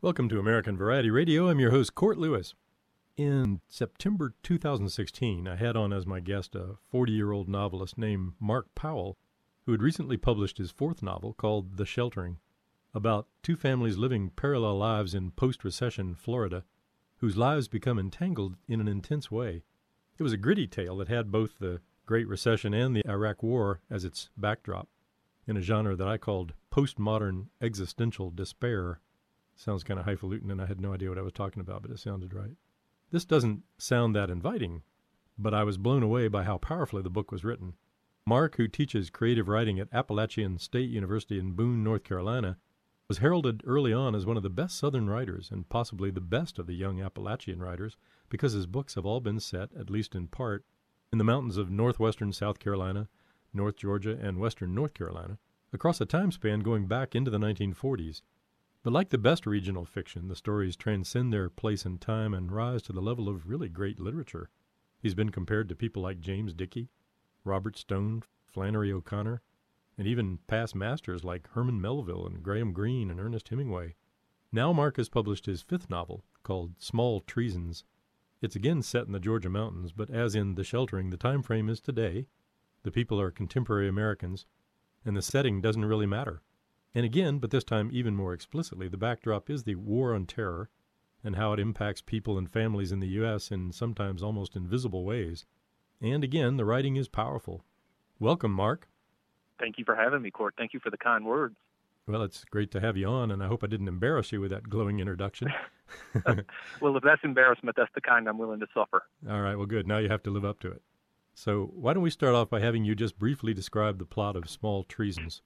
Welcome to American Variety Radio. I'm your host, Court Lewis. In September 2016, I had on as my guest a 40-year-old novelist named Mark Powell, who had recently published his fourth novel called The Sheltering, about two families living parallel lives in post-recession Florida, whose lives become entangled in an intense way. It was a gritty tale that had both the Great Recession and the Iraq War as its backdrop, in a genre that I called postmodern existential despair. Sounds kind of highfalutin, and I had no idea what I was talking about, but it sounded right. This doesn't sound that inviting, but I was blown away by how powerfully the book was written. Mark, who teaches creative writing at Appalachian State University in Boone, North Carolina, was heralded early on as one of the best Southern writers and possibly the best of the young Appalachian writers because his books have all been set, at least in part, in the mountains of northwestern South Carolina, North Georgia, and western North Carolina, across a time span going back into the 1940s. But like the best regional fiction, the stories transcend their place and time and rise to the level of really great literature. He's been compared to people like James Dickey, Robert Stone, Flannery O'Connor, and even past masters like Herman Melville and Graham Greene and Ernest Hemingway. Now Mark has published his fifth novel, called Small Treasons. It's again set in the Georgia mountains, but as in The Sheltering, the time frame is today, the people are contemporary Americans, and the setting doesn't really matter. And again, but this time even more explicitly, the backdrop is the War on Terror and how it impacts people and families in the U.S. in sometimes almost invisible ways. And again, the writing is powerful. Welcome, Mark. Thank you for having me, Court. Thank you for the kind words. Well, it's great to have you on, and I hope I didn't embarrass you with that glowing introduction. Well, if that's embarrassment, that's the kind I'm willing to suffer. All right, well, good. Now you have to live up to it. So why don't we start off by having you just briefly describe the plot of Small Treasons?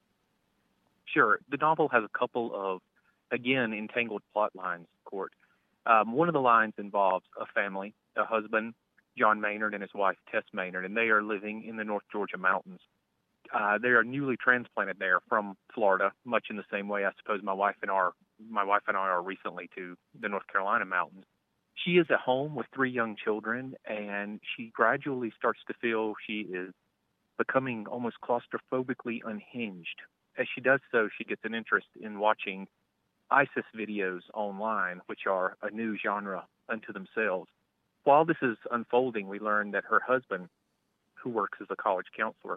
Sure. The novel has a couple of, again, entangled plot lines, Court. One of the lines involves a family, a husband, John Maynard, and his wife, Tess Maynard, and they are living in the North Georgia mountains. They are newly transplanted there from Florida, much in the same way I suppose my wife and I are recently to the North Carolina mountains. She is at home with three young children, and she gradually starts to feel she is becoming almost claustrophobically unhinged. As she does so, she gets an interest in watching ISIS videos online, which are a new genre unto themselves. While this is unfolding, we learn that her husband, who works as a college counselor,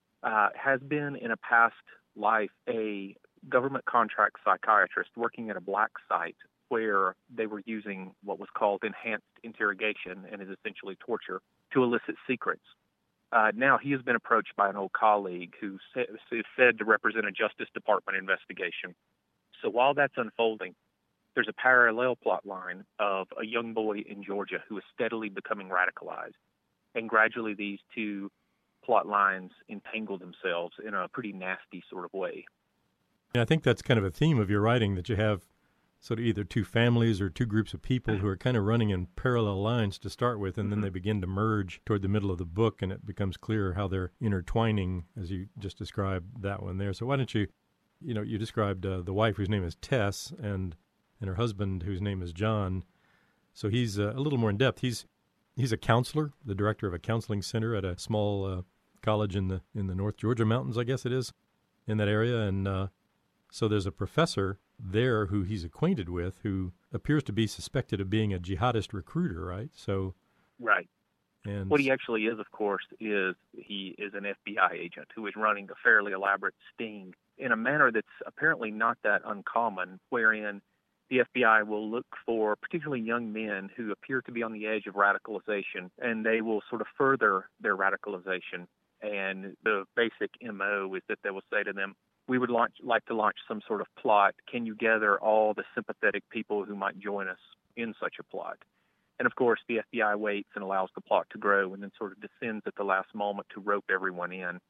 has been in a past life a government contract psychiatrist working at a black site where they were using what was called enhanced interrogation, and is essentially torture, to elicit secrets. Now he has been approached by an old colleague who is said to represent a Justice Department investigation. So while that's unfolding, there's a parallel plot line of a young boy in Georgia who is steadily becoming radicalized. And gradually these two plot lines entangle themselves in a pretty nasty sort of way. Yeah, I think that's kind of a theme of your writing, that you have sort of either two families or two groups of people who are kind of running in parallel lines to start with, and then they begin to merge toward the middle of the book, and it becomes clear how they're intertwining, as you just described that one there. So why don't you described the wife whose name is Tess and her husband whose name is John. So he's a little more in depth. He's a counselor, the director of a counseling center at a small college in the North Georgia mountains, I guess it is, in that area, and so there's a professor there who he's acquainted with who appears to be suspected of being a jihadist recruiter, right? So, right. And what he actually is, of course, is he is an FBI agent who is running a fairly elaborate sting in a manner that's apparently not that uncommon, wherein the FBI will look for particularly young men who appear to be on the edge of radicalization, and they will sort of further their radicalization. And the basic MO is that they will say to them, we would like to launch some sort of plot. Can you gather all the sympathetic people who might join us in such a plot? And, of course, the FBI waits and allows the plot to grow and then sort of descends at the last moment to rope everyone in.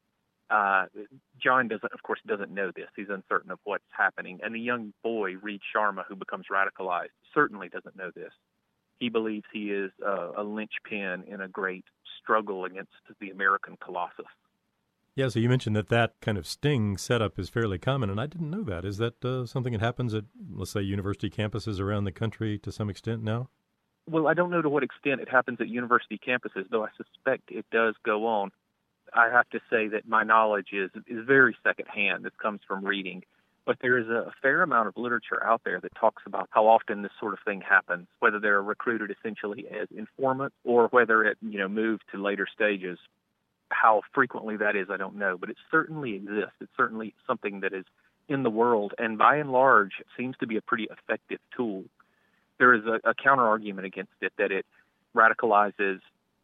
John doesn't know this. He's uncertain of what's happening. And the young boy, Reed Sharma, who becomes radicalized, certainly doesn't know this. He believes he is a linchpin in a great struggle against the American colossus. Yeah, so you mentioned that kind of sting setup is fairly common, and I didn't know that. Is that something that happens at, let's say, university campuses around the country to some extent now? Well, I don't know to what extent it happens at university campuses, though I suspect it does go on. I have to say that my knowledge is very secondhand. This comes from reading. But there is a fair amount of literature out there that talks about how often this sort of thing happens, whether they're recruited essentially as informants or whether it, moved to later stages. How frequently that is, I don't know, but it certainly exists. It's certainly something that is in the world, and by and large seems to be a pretty effective tool. There is a counter-argument against it, that it radicalizes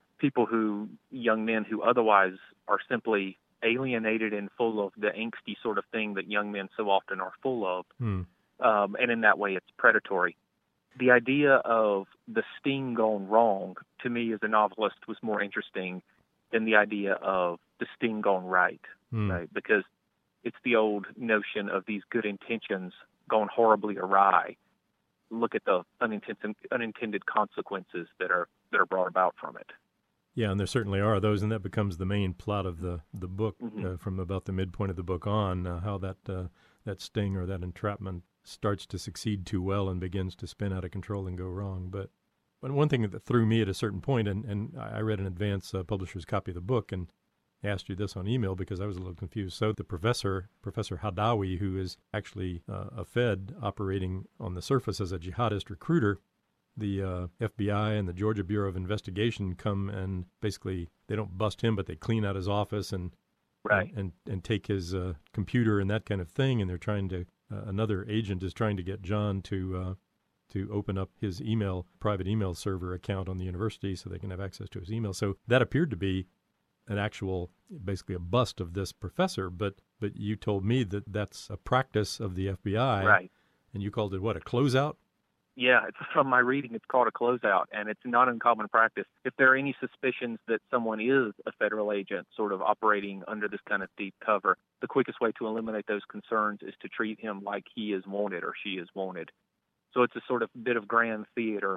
young men who otherwise are simply alienated and full of the angsty sort of thing that young men so often are full of. And in that way, it's predatory. The idea of the sting gone wrong, to me as a novelist, was more interesting than the idea of the sting gone right, right? Because it's the old notion of these good intentions gone horribly awry. Look at the unintended consequences that are brought about from it. Yeah, and there certainly are those, and that becomes the main plot of the book from about the midpoint of the book on, how that sting or that entrapment starts to succeed too well and begins to spin out of control and go wrong. But one thing that threw me at a certain point, and I read an advance publisher's copy of the book and asked you this on email because I was a little confused. So the Professor Hadawi, who is actually a Fed operating on the surface as a jihadist recruiter, the FBI and the Georgia Bureau of Investigation come and basically they don't bust him, but they clean out his office and take his computer and that kind of thing. And they're trying to another agent is trying to get John to open up his private email server account on the university so they can have access to his email. So that appeared to be an actual, basically a bust of this professor. But you told me that that's a practice of the FBI, right? And you called it what, a closeout? Yeah, it's from my reading, it's called a closeout, and it's not uncommon practice. If there are any suspicions that someone is a federal agent sort of operating under this kind of deep cover, the quickest way to eliminate those concerns is to treat him like he is wanted or she is wanted. So it's a sort of bit of grand theater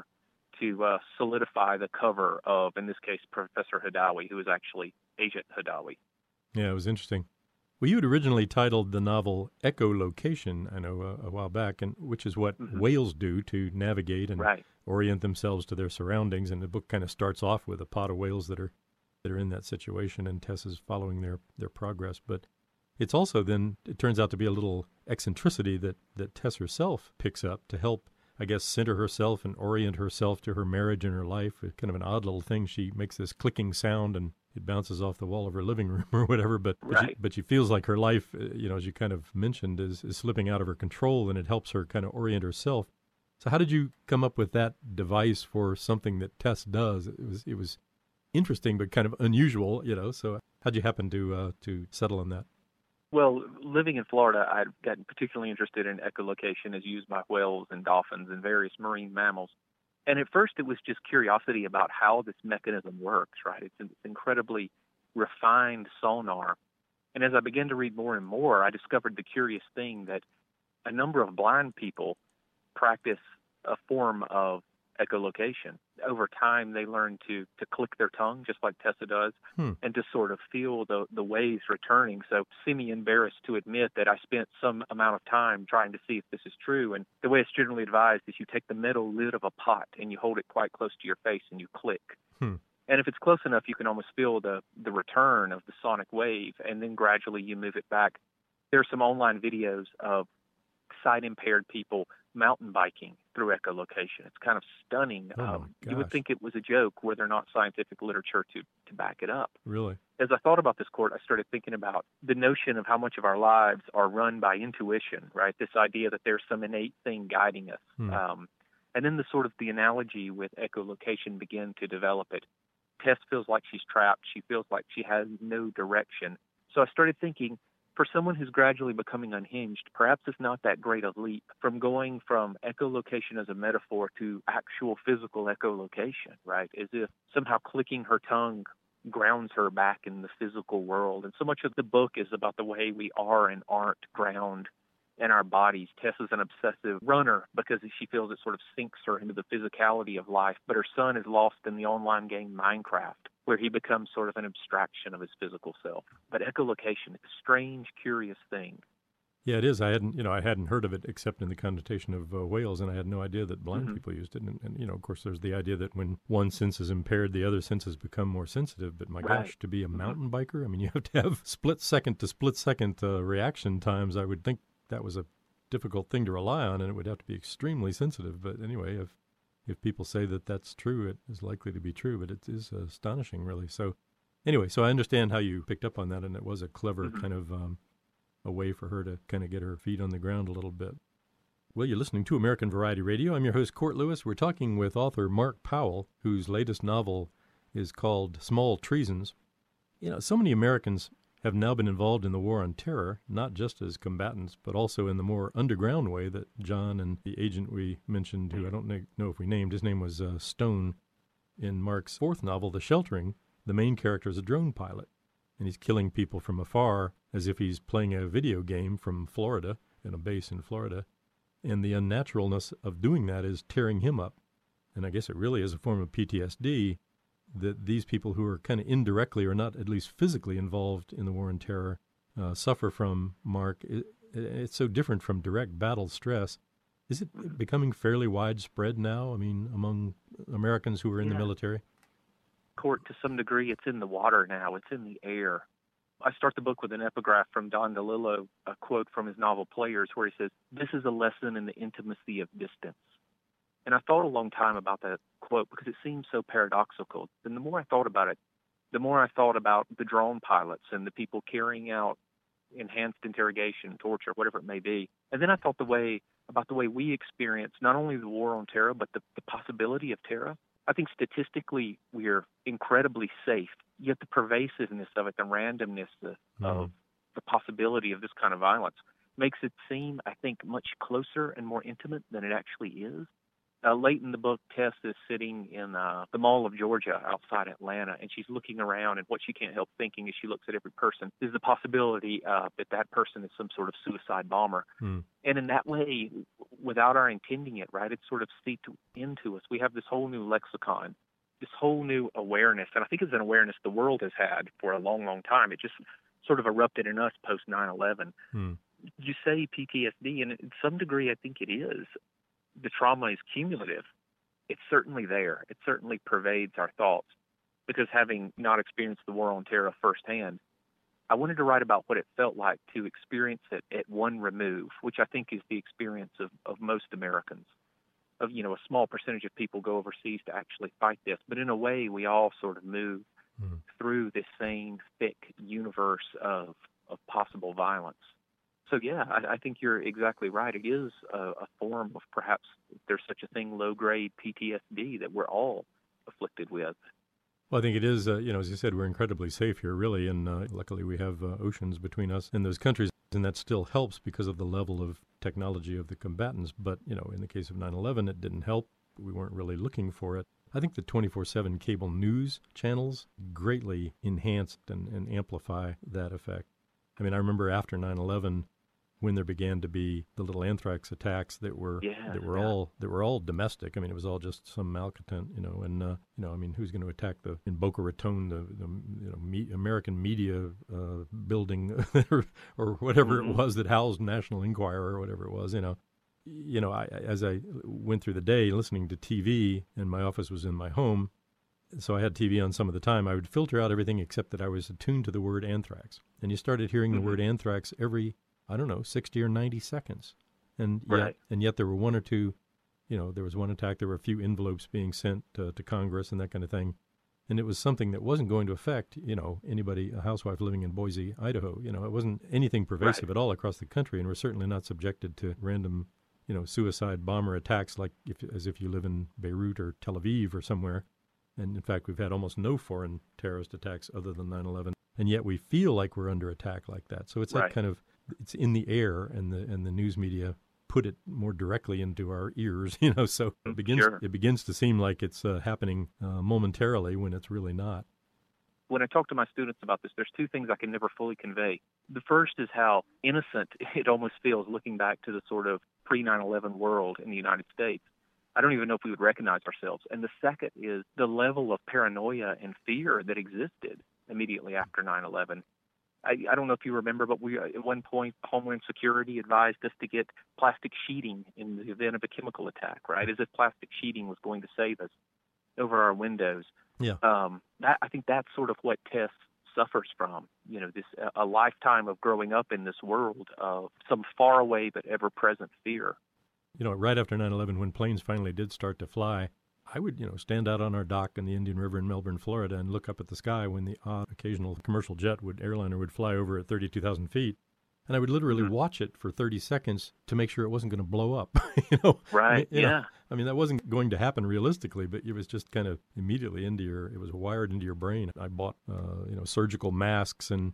to solidify the cover of, in this case, Professor Hadawi, who is actually Agent Hadawi. Yeah, it was interesting. Well, you had originally titled the novel Echolocation, I know, a while back, and which is what whales do to navigate and orient themselves to their surroundings. And the book kind of starts off with a pod of whales that are in that situation, and Tess is following their progress. But it's also then, it turns out to be a little eccentricity that Tess herself picks up to help, I guess, center herself and orient herself to her marriage and her life. It's kind of an odd little thing. She makes this clicking sound and it bounces off the wall of her living room or whatever, but she feels like her life, as you kind of mentioned, is slipping out of her control, and it helps her kind of orient herself. So how did you come up with that device for something that Tess does? It was interesting, but kind of unusual, so how'd you happen to settle on that? Well, living in Florida, I'd gotten particularly interested in echolocation as used by whales and dolphins and various marine mammals. And at first, it was just curiosity about how this mechanism works, right? It's an incredibly refined sonar. And as I began to read more and more, I discovered the curious thing that a number of blind people practice a form of echolocation. Over time, they learn to click their tongue, just like Tessa does, and to sort of feel the waves returning. So semi-embarrassed to admit that I spent some amount of time trying to see if this is true. And the way it's generally advised is you take the metal lid of a pot and you hold it quite close to your face and you click. And if it's close enough, you can almost feel the return of the sonic wave, and then gradually you move it back. There are some online videos of sight-impaired people mountain biking through echolocation. It's kind of stunning. You would think it was a joke were there not scientific literature to back it up. Really? As I thought about this, Court, I started thinking about the notion of how much of our lives are run by intuition, right? This idea that there's some innate thing guiding us. And then the analogy with echolocation began to develop it. Tess feels like she's trapped. She feels like she has no direction. So I started thinking, for someone who's gradually becoming unhinged, perhaps it's not that great a leap from going from echolocation as a metaphor to actual physical echolocation, right? As if somehow clicking her tongue grounds her back in the physical world. And so much of the book is about the way we are and aren't ground in our bodies. Tess is an obsessive runner because she feels it sort of sinks her into the physicality of life. But her son is lost in the online game Minecraft, where he becomes sort of an abstraction of his physical self. But echolocation, it's a strange, curious thing. Yeah, it is. I hadn't heard of it except in the connotation of whales, and I had no idea that blind people used it. And of course, there's the idea that when one sense is impaired, the other senses become more sensitive. But my gosh, to be a mountain biker, I mean, you have to have split second to split second reaction times. I would think that was a difficult thing to rely on, and it would have to be extremely sensitive. But anyway, if people say that that's true, it is likely to be true, but it is astonishing, really. So anyway, so I understand how you picked up on that, and it was a clever kind of a way for her to kind of get her feet on the ground a little bit. Well, you're listening to American Variety Radio. I'm your host, Court Lewis. We're talking with author Mark Powell, whose latest novel is called Small Treasons. You know, so many Americans have now been involved in the war on terror, not just as combatants, but also in the more underground way that John and the agent we mentioned, who I don't know if we named, his name was Stone. In Mark's fourth novel, The Sheltering, the main character is a drone pilot, and he's killing people from afar as if he's playing a video game from Florida, in a base in Florida. And the unnaturalness of doing that is tearing him up. And I guess it really is a form of PTSD that these people who are kind of indirectly or not at least physically involved in the war on terror suffer from, Mark. It's so different from direct battle stress. Is it becoming fairly widespread now, I mean, among Americans who are in the military? Court, to some degree, it's in the water now. It's in the air. I start the book with an epigraph from Don DeLillo, a quote from his novel Players, where he says, "This is a lesson in the intimacy of distance." And I thought a long time about that quote because it seems so paradoxical. And the more I thought about it, the more I thought about the drone pilots and the people carrying out enhanced interrogation, torture, whatever it may be. And then I thought about the way we experience not only the war on terror, but the possibility of terror. I think statistically we're incredibly safe, yet the pervasiveness of it, the randomness of the possibility of this kind of violence makes it seem, I think, much closer and more intimate than it actually is. Late in the book, Tess is sitting in the Mall of Georgia outside Atlanta, and she's looking around, and what she can't help thinking as she looks at every person is the possibility that person is some sort of suicide bomber. And in that way, without our intending it, right, it's sort of seeped into us. We have this whole new lexicon, this whole new awareness, and I think it's an awareness the world has had for a long, long time. It just sort of erupted in us post 9/11. You say PTSD, and in some degree I think it is. The trauma is cumulative. It's certainly there. It certainly pervades our thoughts because having not experienced the war on terror firsthand, I wanted to write about what it felt like to experience it at one remove, which I think is the experience of most Americans. Of, you know, a small percentage of people go overseas to actually fight this, but in a way we all sort of move through this same thick universe of possible violence. So, yeah, I think you're exactly right. It is a form of perhaps, if there's such a thing, low-grade PTSD that we're all afflicted with. Well, I think it is, as you said, we're incredibly safe here, really, and luckily we have oceans between us and those countries, and that still helps because of the level of technology of the combatants. But, in the case of 9/11, it didn't help. We weren't really looking for it. I think the 24/7 cable news channels greatly enhanced and amplify that effect. I mean, I remember after 9/11, when there began to be the little anthrax attacks that were all domestic. I mean, it was all just some malcontent, and I mean, who's going to attack in Boca Raton the American media building or whatever it was that housed National Enquirer or whatever it was, as I went through the day listening to TV, and my office was in my home, so I had TV on some of the time, I would filter out everything except that I was attuned to the word anthrax. And you started hearing the word anthrax every 60 or 90 seconds. And yet there were one or two, there was one attack, there were a few envelopes being sent to Congress and that kind of thing. And it was something that wasn't going to affect, anybody, a housewife living in Boise, Idaho. It wasn't anything pervasive at all across the country, and we're certainly not subjected to random, suicide bomber attacks as if you live in Beirut or Tel Aviv or somewhere. And in fact, we've had almost no foreign terrorist attacks other than 9/11. And yet we feel like we're under attack like that. So it's that kind of, it's in the air, and the news media put it more directly into our ears, so it begins to seem like it's happening momentarily when it's really not. When I talk to my students about this, there's two things I can never fully convey. The first is how innocent it almost feels looking back to the sort of pre-9/11 world in the United States. I don't even know if we would recognize ourselves. And the second is the level of paranoia and fear that existed immediately after 9/11. I don't know if you remember, but we at one point, Homeland Security advised us to get plastic sheeting in the event of a chemical attack, right? As if plastic sheeting was going to save us over our windows. Yeah. I think that's sort of what Tess suffers from. This a lifetime of growing up in this world of some faraway but ever-present fear. Right after 9/11, when planes finally did start to fly, I would, stand out on our dock in the Indian River in Melbourne, Florida, and look up at the sky when the odd occasional commercial airliner would fly over at 32,000 feet. And I would literally watch it for 30 seconds to make sure it wasn't going to blow up. Right, yeah. That wasn't going to happen realistically, but it was just kind of immediately it was wired into your brain. I bought, surgical masks and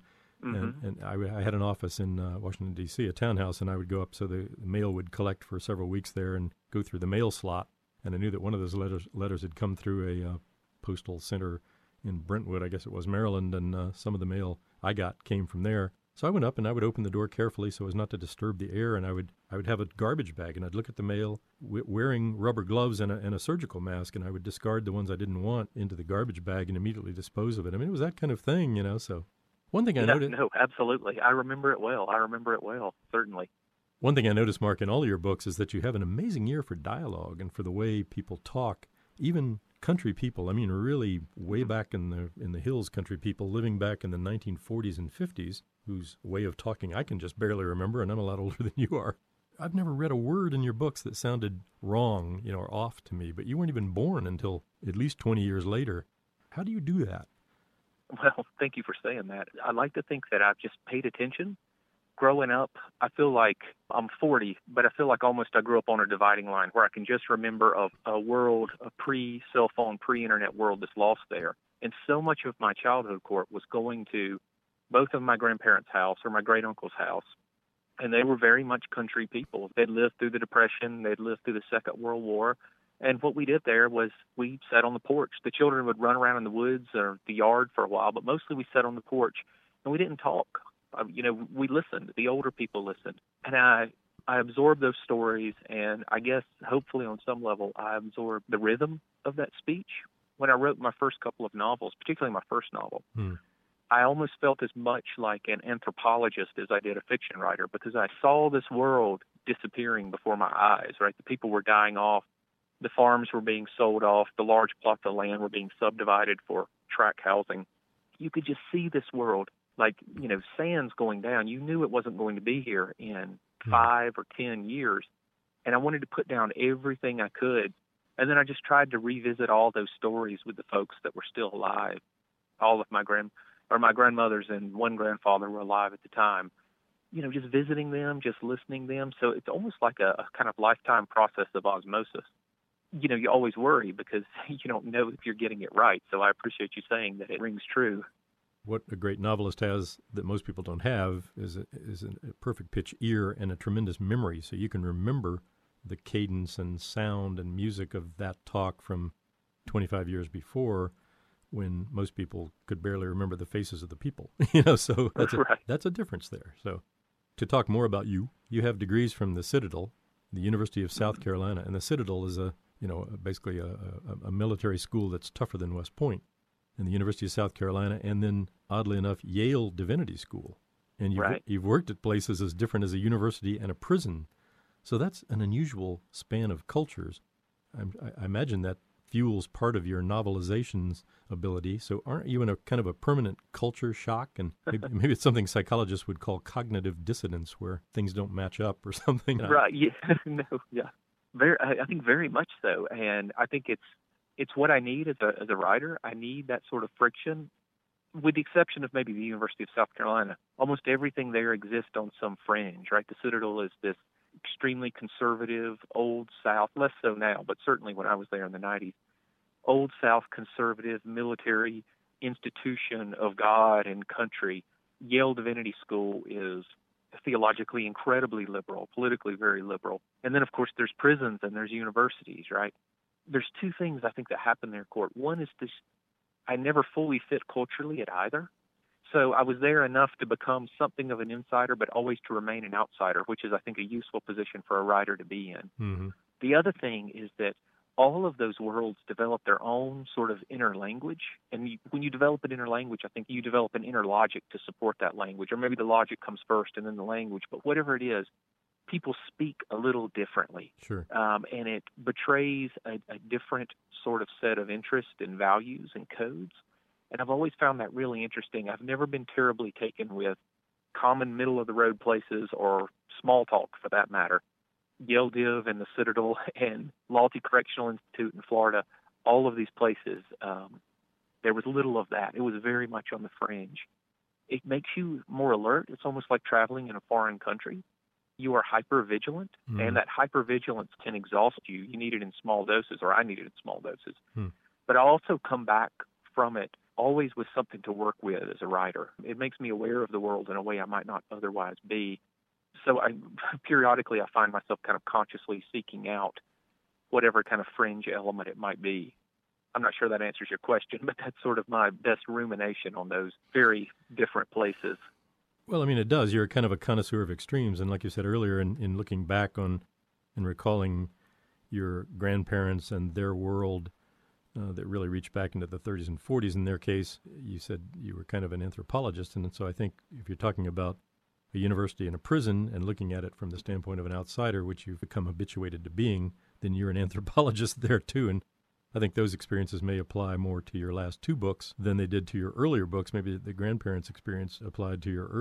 I had an office in Washington, D.C., a townhouse, and I would go up so the mail would collect for several weeks there and go through the mail slot. And I knew that one of those letters had come through a postal center in Brentwood, I guess it was, Maryland, and some of the mail I got came from there. So I went up and I would open the door carefully so as not to disturb the air, and I would have a garbage bag, and I'd look at the mail wearing rubber gloves and a surgical mask, and I would discard the ones I didn't want into the garbage bag and immediately dispose of it. It was that kind of thing, so... One thing I noticed... No, absolutely. I remember it well, certainly. One thing I noticed, Mark, in all of your books is that you have an amazing ear for dialogue and for the way people talk, even country people. Really way back in the hills country people living back in the 1940s and 50s, whose way of talking I can just barely remember, and I'm a lot older than you are. I've never read a word in your books that sounded wrong, or off to me, but you weren't even born until at least 20 years later. How do you do that? Well, thank you for saying that. I like to think that I've just paid attention. Growing up, I feel like I'm 40, but I feel like almost I grew up on a dividing line where I can just remember of a world, a pre-cell phone, pre-internet world that's lost there. And so much of my childhood, Court, was going to both of my grandparents' house or my great-uncle's house, and they were very much country people. They'd lived through the Depression. They'd lived through the Second World War. And what we did there was we sat on the porch. The children would run around in the woods or the yard for a while, but mostly we sat on the porch, and we didn't talk. We listened. The older people listened. And I absorbed those stories, and I guess hopefully on some level I absorbed the rhythm of that speech. When I wrote my first couple of novels, particularly my first novel, I almost felt as much like an anthropologist as I did a fiction writer, because I saw this world disappearing before my eyes, right? The people were dying off. The farms were being sold off. The large plots of land were being subdivided for tract housing. You could just see this world like, sands going down. You knew it wasn't going to be here in 5 or 10 years. And I wanted to put down everything I could. And then I just tried to revisit all those stories with the folks that were still alive. All of my grandmothers and one grandfather were alive at the time. Just visiting them, just listening to them. So it's almost like a kind of lifetime process of osmosis. You always worry because you don't know if you're getting it right. So I appreciate you saying that it rings true. What a great novelist has that most people don't have is a perfect pitch ear and a tremendous memory, so you can remember the cadence and sound and music of that talk from 25 years before, when most people could barely remember the faces of the people. So that's a difference there. So to talk more about you have degrees from the Citadel, the University of South Carolina, and the Citadel is basically a military school that's tougher than West Point, and the University of South Carolina, and then, oddly enough, Yale Divinity School. And you've worked at places as different as a university and a prison. So that's an unusual span of cultures. I imagine that fuels part of your novelization's ability. So aren't you in a kind of a permanent culture shock? And maybe it's something psychologists would call cognitive dissonance, where things don't match up or something. Right. Yeah. No. Yeah. I think very much so. And I think it's what I need as a writer. I need that sort of friction, with the exception of maybe the University of South Carolina. Almost everything there exists on some fringe, right? The Citadel is this extremely conservative, old South, less so now, but certainly when I was there in the 90s, old South conservative military institution of God and country. Yale Divinity School is theologically incredibly liberal, politically very liberal. And then, of course, there's prisons and there's universities, right? There's two things I think that happen there, Court. One is this: I never fully fit culturally at either. So I was there enough to become something of an insider, but always to remain an outsider, which is, I think, a useful position for a writer to be in. Mm-hmm. The other thing is that all of those worlds develop their own sort of inner language. And when you develop an inner language, I think you develop an inner logic to support that language. Or maybe the logic comes first and then the language. But whatever it is, people speak a little differently. Sure. And it betrays a different sort of set of interests and values and codes. And I've always found that really interesting. I've never been terribly taken with common middle-of-the-road places or small talk, for that matter. Yale Div and the Citadel and Loyalty Correctional Institute in Florida, all of these places, there was little of that. It was very much on the fringe. It makes you more alert. It's almost like traveling in a foreign country. You are hyper-vigilant, and that hyper-vigilance can exhaust you. You need it in small doses, or I need it in small doses. But I also come back from it always with something to work with as a writer. It makes me aware of the world in a way I might not otherwise be. So periodically I find myself kind of consciously seeking out whatever kind of fringe element it might be. I'm not sure that answers your question, but that's sort of my best rumination on those very different places. Well, I mean, it does. You're kind of a connoisseur of extremes. And like you said earlier, in looking back on and recalling your grandparents and their world that really reached back into the 30s and 40s, in their case, you said you were kind of an anthropologist. And so I think if you're talking about a university and a prison and looking at it from the standpoint of an outsider, which you've become habituated to being, then you're an anthropologist there too. And I think those experiences may apply more to your last two books than they did to your earlier books. Maybe the grandparents' experience applied to your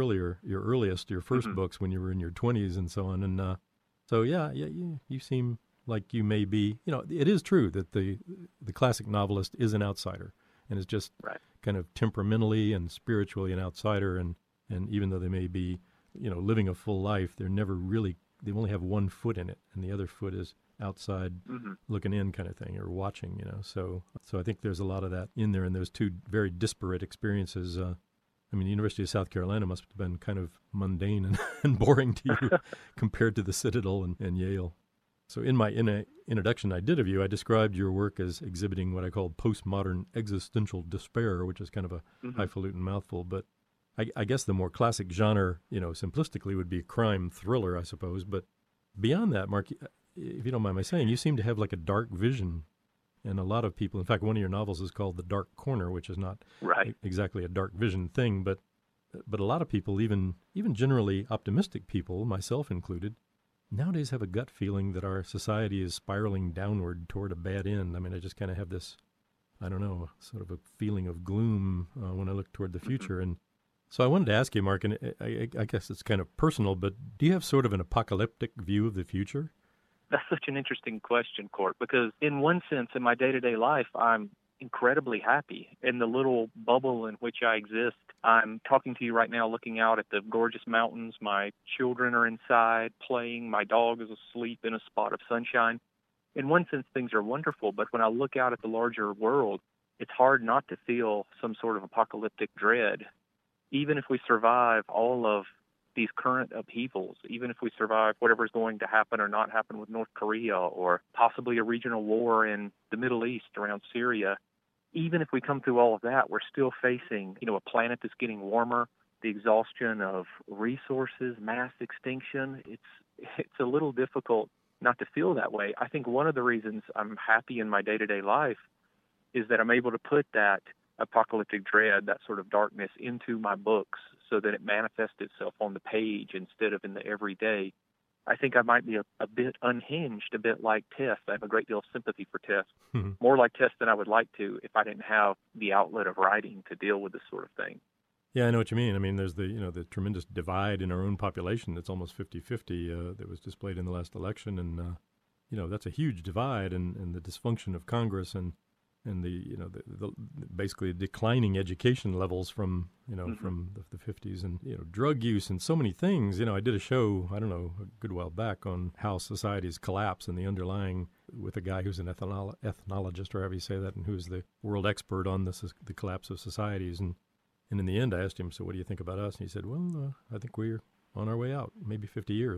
first books when you were in your 20s and so on. And so, you seem like you may be, it is true that the classic novelist is an outsider and is just kind of temperamentally and spiritually an outsider. And even though they may be, living a full life, they only have one foot in it, and the other foot is outside looking in kind of thing, or watching, So I think there's a lot of that in there in those two very disparate experiences. The University of South Carolina must have been kind of mundane and boring to you compared to the Citadel and Yale. So in my introduction I did of you, I described your work as exhibiting what I called postmodern existential despair, which is kind of a highfalutin mouthful, but I guess the more classic genre, simplistically would be a crime thriller, I suppose. But beyond that, Mark, if you don't mind my saying, you seem to have like a dark vision. And a lot of people, in fact, one of your novels is called The Dark Corner, which is not exactly a dark vision thing. But a lot of people, even generally optimistic people, myself included, nowadays have a gut feeling that our society is spiraling downward toward a bad end. I just kind of have this, sort of a feeling of gloom when I look toward the future. And so I wanted to ask you, Mark, and I guess it's kind of personal, but do you have sort of an apocalyptic view of the future? That's such an interesting question, Court, because in one sense, in my day-to-day life, I'm incredibly happy in the little bubble in which I exist. I'm talking to you right now looking out at the gorgeous mountains. My children are inside playing. My dog is asleep in a spot of sunshine. In one sense, things are wonderful, but when I look out at the larger world, it's hard not to feel some sort of apocalyptic dread. Even if we survive all of these current upheavals, even if we survive whatever's going to happen or not happen with North Korea or possibly a regional war in the Middle East around Syria, even if we come through all of that, we're still facing, a planet that's getting warmer, the exhaustion of resources, mass extinction. It's a little difficult not to feel that way. I think one of the reasons I'm happy in my day-to-day life is that I'm able to put that apocalyptic dread, that sort of darkness, into my books so that it manifests itself on the page instead of in the everyday. I think I might be a bit unhinged, a bit like Tess. I have a great deal of sympathy for Tess, more like Tess than I would like to if I didn't have the outlet of writing to deal with this sort of thing. Yeah, I know what you mean. There's the tremendous divide in our own population that's almost 50-50 that was displayed in the last election, and that's a huge divide, and the dysfunction of Congress and the basically declining education levels from from the 50s, and drug use and so many things. I did a show a good while back on how societies collapse and the underlying, with a guy who's an ethnologist, or however you say that, and who's the world expert on the collapse of societies. And in the end, I asked him, so what do you think about us? And he said, well, I think we're on our way out, maybe 50 years.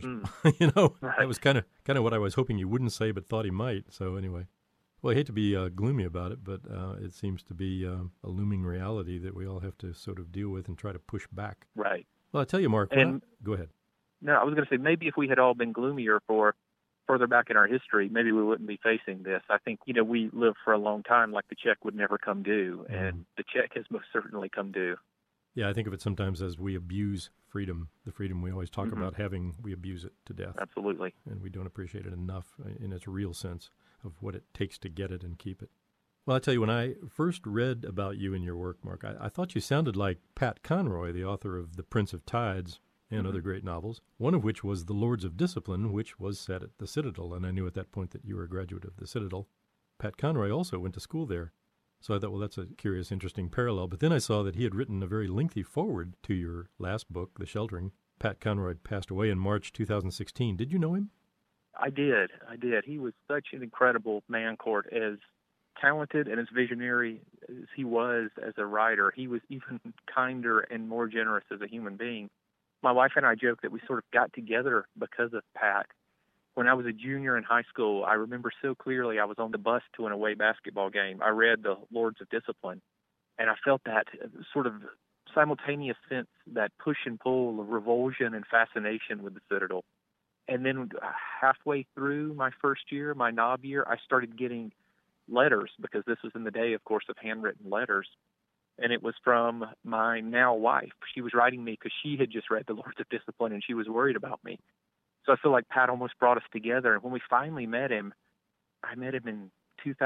That was kind of what I was hoping he wouldn't say, but thought he might. So anyway. Well, I hate to be gloomy about it, but it seems to be a looming reality that we all have to sort of deal with and try to push back. Right. Well, I tell you, Mark, go ahead. No, I was going to say, maybe if we had all been gloomier for further back in our history, maybe we wouldn't be facing this. I think, we lived for a long time like the check would never come due, and the check has most certainly come due. Yeah, I think of it sometimes as we abuse freedom. The freedom we always talk about having, we abuse it to death. Absolutely. And we don't appreciate it enough in its real sense of what it takes to get it and keep it. Well, I tell you, when I first read about you and your work, Mark, I thought you sounded like Pat Conroy, the author of The Prince of Tides and other great novels, one of which was The Lords of Discipline, which was set at the Citadel, and I knew at that point that you were a graduate of the Citadel. Pat Conroy also went to school there. So I thought, well, that's a curious, interesting parallel. But then I saw that he had written a very lengthy foreword to your last book, The Sheltering. Pat Conroy passed away in March 2016. Did you know him? I did. He was such an incredible man, Court. As talented and as visionary as he was as a writer, he was even kinder and more generous as a human being. My wife and I joke that we sort of got together because of Pat. When I was a junior in high school, I remember so clearly I was on the bus to an away basketball game. I read The Lords of Discipline, and I felt that sort of simultaneous sense, that push and pull of revulsion and fascination with the Citadel. And then halfway through my first year, my knob year, I started getting letters, because this was in the day, of course, of handwritten letters. And it was from my now wife. She was writing me because she had just read The Lords of Discipline, and she was worried about me. So I feel like Pat almost brought us together. And when we finally met him, I met him in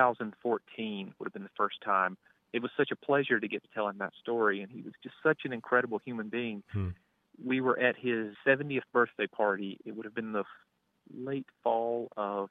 2014, would have been the first time. It was such a pleasure to get to tell him that story, and he was just such an incredible human being. We were at his 70th birthday party. It would have been the late fall of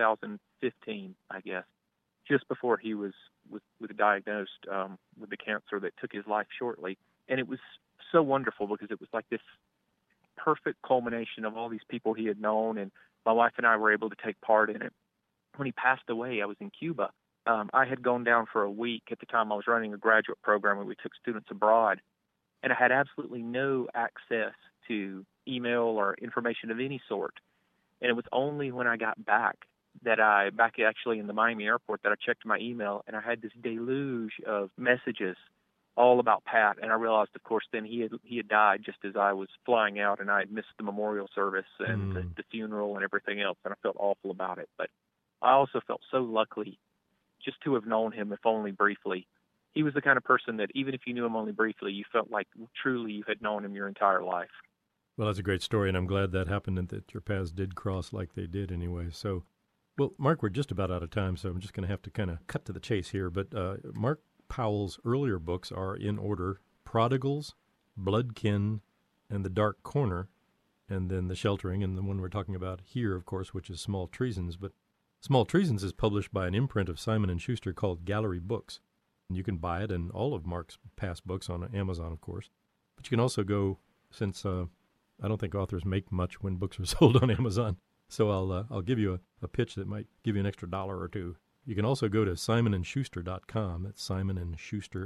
2015, I guess, just before he was diagnosed with the cancer that took his life shortly. And it was so wonderful because it was like this perfect culmination of all these people he had known, and my wife and I were able to take part in it. When he passed away, I was in Cuba. I had gone down for a week. At the time, I was running a graduate program where we took students abroad, and I had absolutely no access to email or information of any sort. And it was only when I got back actually in the Miami airport, that I checked my email, and I had this deluge of messages all about Pat. And I realized, of course, then he had died just as I was flying out, and I had missed the memorial service and the funeral and everything else, and I felt awful about it. But I also felt so lucky just to have known him, if only briefly. He was the kind of person that even if you knew him only briefly, you felt like truly you had known him your entire life. Well, that's a great story, and I'm glad that happened and that your paths did cross like they did anyway. So, well, Mark, we're just about out of time, so I'm just going to have to kind of cut to the chase here. But Mark Powell's earlier books are in order: Prodigals, Bloodkin, and The Dark Corner, and then The Sheltering, and the one we're talking about here, of course, which is Small Treasons. But Small Treasons is published by an imprint of Simon & Schuster called Gallery Books. And you can buy it and all of Mark's past books on Amazon, of course. But you can also go, since I don't think authors make much when books are sold on Amazon, so I'll give you a pitch that might give you an extra $1 or $2. You can also go to simonandschuster.com. That's Simon and Schuster,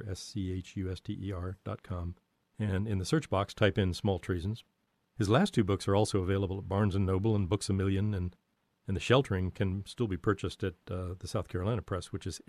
SCHUSTER.com. And in the search box, type in Small Treasons. His last two books are also available at Barnes & Noble and Books A Million, and The Sheltering can still be purchased at the South Carolina Press, which is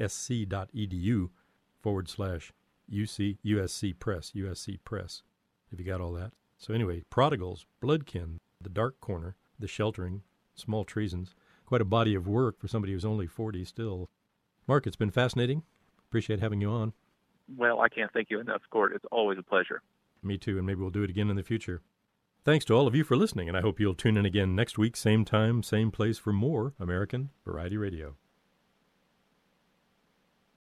sc.edu/USC Press, USC Press, if you got all that. So anyway, Prodigals, Bloodkin, The Dark Corner, The Sheltering, Small Treasons. Quite a body of work for somebody who's only 40 still. Mark, it's been fascinating. Appreciate having you on. Well, I can't thank you enough, Court. It's always a pleasure. Me too, and maybe we'll do it again in the future. Thanks to all of you for listening, and I hope you'll tune in again next week, same time, same place, for more American Variety Radio.